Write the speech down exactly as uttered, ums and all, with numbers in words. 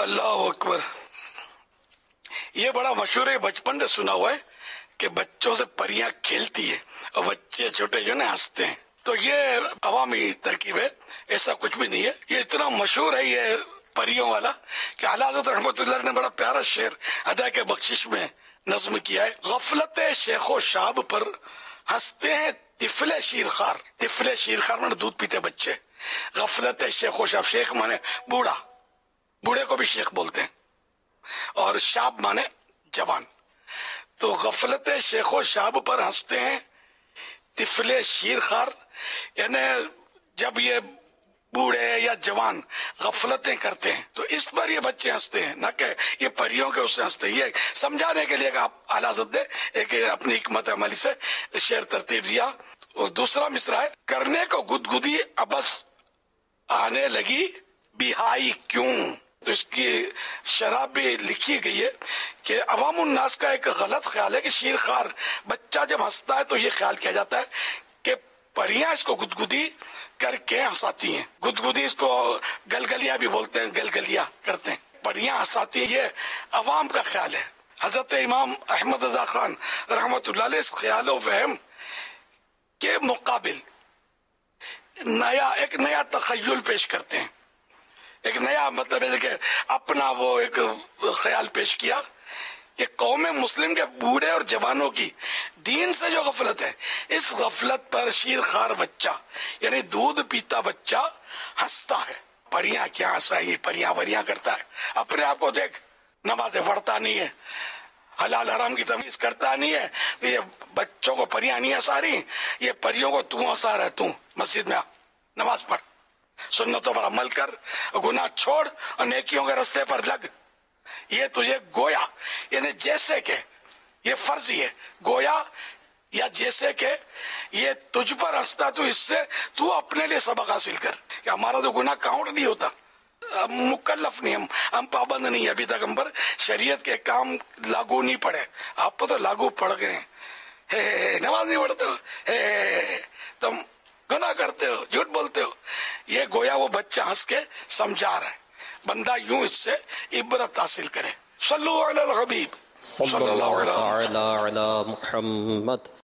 اللہ اکبر. یہ بڑا مشہور ہے، بچپن سے سنا ہوا ہے کہ بچوں سے پریاں کھیلتی ہے اور بچے چھوٹے جو نا ہنستے ہیں. تو یہ عوامی ترکیب ہے، ایسا کچھ بھی نہیں ہے. یہ اتنا مشہور ہے یہ پریوں والا کہ اعلیٰ حضرت رحمۃ اللہ نے بڑا پیارا شعر ادا کے بخشش میں نظم کیا ہے. غفلت شیخ و شاب پر ہنستے ہیں طفل شیرخوار. طفل شیرخوار میں دودھ پیتے بچے. غفلت شیخ و شاب، شیخ مانے بوڑھا، بوڑھے کو بھی شیخ بولتے ہیں، اور شاب مانے جوان. تو غفلت شیخ و شاب پر ہنستے ہیں طفل شیرخوار، یعنی جب یہ بوڑھے یا جوان غفلتیں کرتے ہیں تو اس پر یہ بچے ہنستے ہیں، نہ کہ یہ پریوں کے اس سے ہنستے ہیں. یہ سمجھانے کے لیے کہ آپ اعلیٰ حضرت نے ایک اپنی حکمت عملی سے شعر ترتیب دیا. اور دوسرا مصرع ہے، کرنے کو گدگدی ابس آنے لگی بہائی کیوں. تو اس کی شرح بھی لکھی گئی ہے کہ عوام الناس کا ایک غلط خیال ہے کہ شیرخوار بچہ جب ہنستا ہے تو یہ خیال کیا جاتا ہے کہ پریاں اس کو گدگدی کر کے ہنساتی ہیں. گدگدی اس کو گلگلیا بھی بولتے ہیں، گلگلیا کرتے ہیں، پریاں ہنساتی ہیں، یہ عوام کا خیال ہے. حضرت امام احمد رضا خان رحمۃ اللہ علیہ اس خیال و فہم کے مقابل نیا ایک نیا تخیل پیش کرتے ہیں. ایک نیا مطلب ہے کہ اپنا وہ ایک خیال پیش کیا کہ قوم مسلم کے بوڑھے اور جوانوں کی دین سے جو غفلت ہے، اس غفلت پر شیرخوار بچہ یعنی دودھ پیتا بچہ ہنستا ہے. پریاں کیا ہنسائیں گی، پریاں وریاں کرتا ہے. اپنے آپ کو دیکھ، نمازیں پڑھتا نہیں ہے، حلال حرام کی تمیز کرتا نہیں ہے. یہ بچوں کو پریاں نہیں ہنسا رہی، یہ پریوں کو تو ہنسا رہا ہے. تو مسجد میں آ، نماز پڑھ، سنتوں پر عمل کر، گناہ چھوڑ اور نیکیوں کے رستے پر لگ. یہ تجھے گویا یعنی جیسے کہ یہ فرض ہی ہے، گویا یا جیسے کہ یہ تجھ پر ہنستا تو اس سے تو اپنے لیے سبق حاصل کر کہ ہمارا تو گناہ کاؤنٹ نہیں ہوتا، ہم مکلف نہیں، ہم ہم پابند نہیں، ابھی تک ہم پر شریعت کے کام لاگو نہیں پڑے. آپ کو تو لاگو پڑ گئے ہیں. ہے نماز نہیں پڑھتے ہو، ہے تم گناہ کرتے ہو، جھوٹ بولتے ہو. یہ گویا وہ بچہ ہنس کے سمجھا رہا ہے. بندہ یوں اس سے عبرت حاصل کرے. صلو علی الحبیب صلی اللہ علی محمد.